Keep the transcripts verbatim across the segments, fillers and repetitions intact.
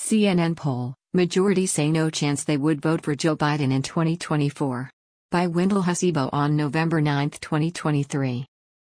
C N N poll, majority say no chance they would vote for Joe Biden in twenty twenty-four. By Wendell Hasibo on November ninth, twenty twenty-three.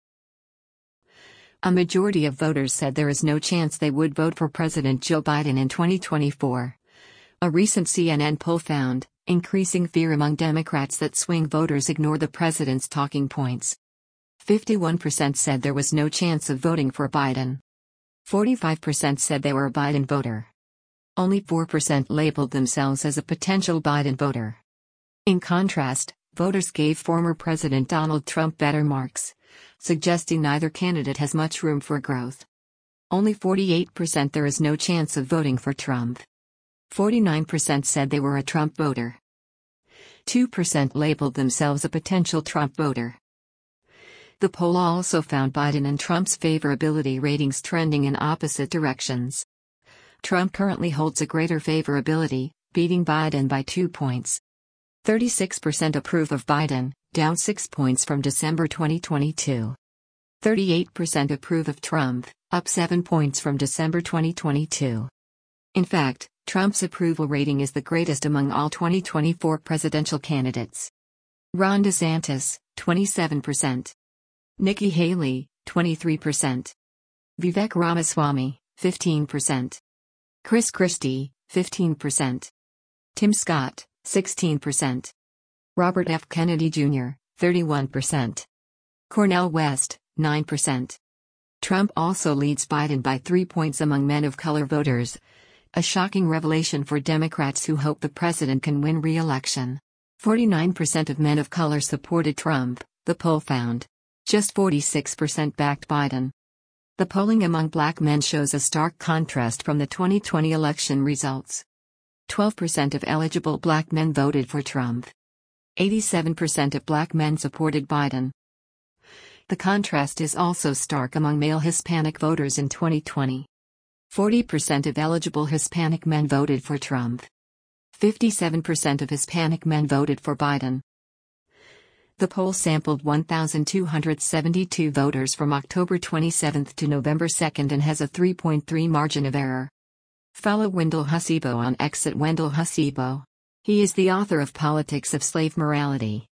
A majority of voters said there is no chance they would vote for President Joe Biden in twenty twenty-four. A recent C N N poll found increasing fear among Democrats that swing voters ignore the president's talking points. fifty-one percent said there was no chance of voting for Biden. forty-five percent said they were a Biden voter. Only four percent labeled themselves as a potential Biden voter. In contrast, voters gave former President Donald Trump better marks, suggesting neither candidate has much room for growth. Only forty-eight percent there is no chance of voting for Trump. forty-nine percent said they were a Trump voter. two percent labeled themselves a potential Trump voter. The poll also found Biden and Trump's favorability ratings trending in opposite directions. Trump currently holds a greater favorability, beating Biden by two points. thirty-six percent approve of Biden, down six points from December twenty twenty-two. thirty-eight percent approve of Trump, up seven points from December twenty twenty-two. In fact, Trump's approval rating is the greatest among all twenty twenty-four presidential candidates. Ron DeSantis, twenty-seven percent. Nikki Haley, twenty-three percent. Vivek Ramaswamy, fifteen percent. Chris Christie, fifteen percent. Tim Scott, sixteen percent. Robert F. Kennedy Junior, thirty-one percent. Cornel West, nine percent. Trump also leads Biden by three points among men of color voters, a shocking revelation for Democrats who hope the president can win re-election. forty-nine percent of men of color supported Trump, the poll found. Just forty-six percent backed Biden. The polling among black men shows a stark contrast from the twenty twenty election results. twelve percent of eligible black men voted for Trump. eighty-seven percent of black men supported Biden. The contrast is also stark among male Hispanic voters in twenty twenty. forty percent of eligible Hispanic men voted for Trump. fifty-seven percent of Hispanic men voted for Biden. The poll sampled one thousand two hundred seventy-two voters from October twenty-seventh to November second and has a three point three margin of error. Follow Wendell Hasibo on X at Wendell Hasibo. He is the author of Politics of Slave Morality.